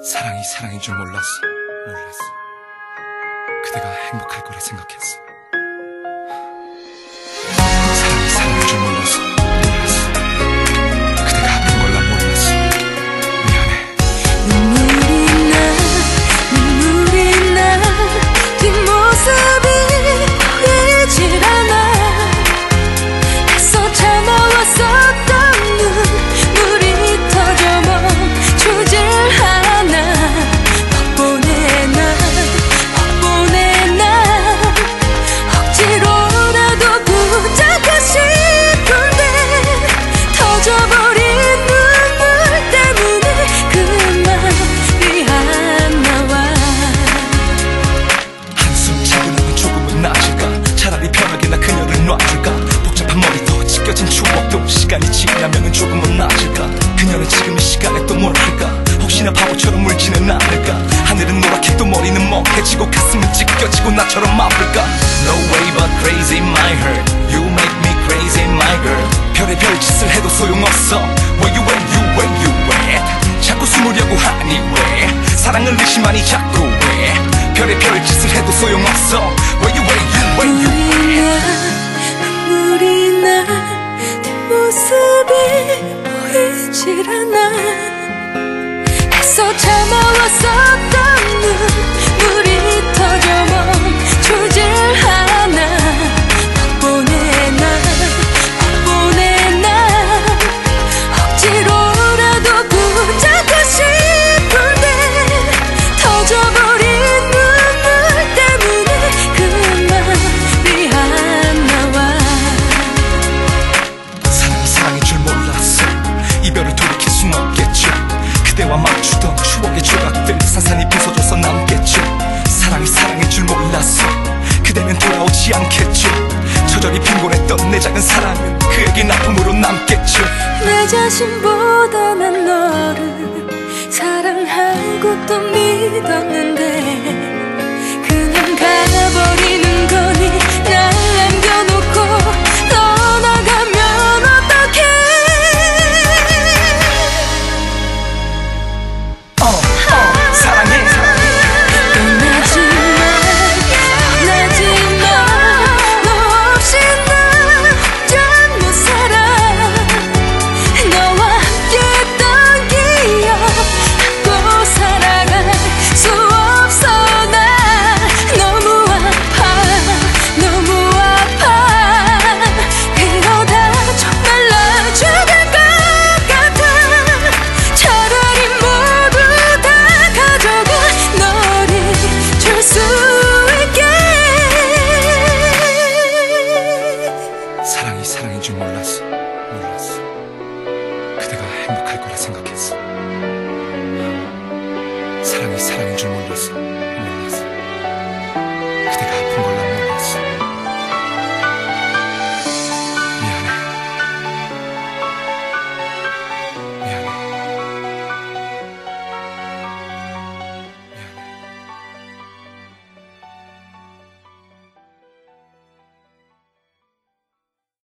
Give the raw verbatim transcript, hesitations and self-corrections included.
사랑이 사랑인 줄 몰랐어. 몰랐어. 그대가 행복할 거라 생각했어. 사랑이 사랑인 줄 몰랐어. 몰랐어. 그대가 아픈 걸 난 몰랐어. 미안해. 눈물이 나 눈물이 나 뒷모습이 보이질 않아. 애써 참아왔었던 눈물이 터져 멈추질 않아. 덕분에 난 덕분에 난 억지로라도 붙잡고 싶은데 터져버린 눈물 때문에 그 말이 안 나와. 한숨 자고 나면 조금은 나아질까. 차라리 편하게 나 그녀를 놔줄까. 복잡한 머리도 찢겨진 추억도 시간이 지나면은 조금은 나아질까. 그녀는 지금 이 시간에 또 뭘 할까. 혹시나 바보처럼 울지는 않을까. 하늘은 노랗게 또 머리는 멍해지고 가슴은 찢겨지고 나처럼 아플까. No way but crazy my heart. You make me crazy my girl. 별의별 짓을 해도 소용없어. Where you at you where you at. 자꾸 숨으려고 하니 왜. 사랑을 의심하니 자꾸 왜. 별의별 짓을 해도 소용없어. Where you at you where you at. 눈물이 나 뒷모습이 보이질 않아. 애써 참아왔었던 눈물이 터져 멈추질 않아. 덕분에 난 덕분에 난 억지로라도 붙잡고 싶은데 터져버린 눈물 때문에 그 말이 안 나와. 사랑이 사랑인 줄 몰랐어. 이별을 돌이킬 순 없겠죠. 그대와 맞추던 추억의 조각들 산산이 부서져서 남겠죠. 사랑이 사랑인 줄 몰랐어. 그대는 돌아오지 않겠죠. 저절히 빈곤했던 내 작은 사랑은 그에겐 아픔으로 남겠죠. 내 자신보다 난 너를 사랑하고 또 믿었는데 그냥 가버리는 거니. 날 남겨놓고 떠나가면 어떡해. 어, 어, 사랑해, 사랑해. 떠나지 마 떠나지 마. 너 없이 나 참 못 살아. 너와 함께했던 기억 안고 살아갈 수 없어. 나 너무 아파 너무 아파. 이러다 정말 나 죽을 것 같아. 차라리 모두 다 가져가 널 잊을 수 있게. 사랑이 사랑인 줄 몰랐어.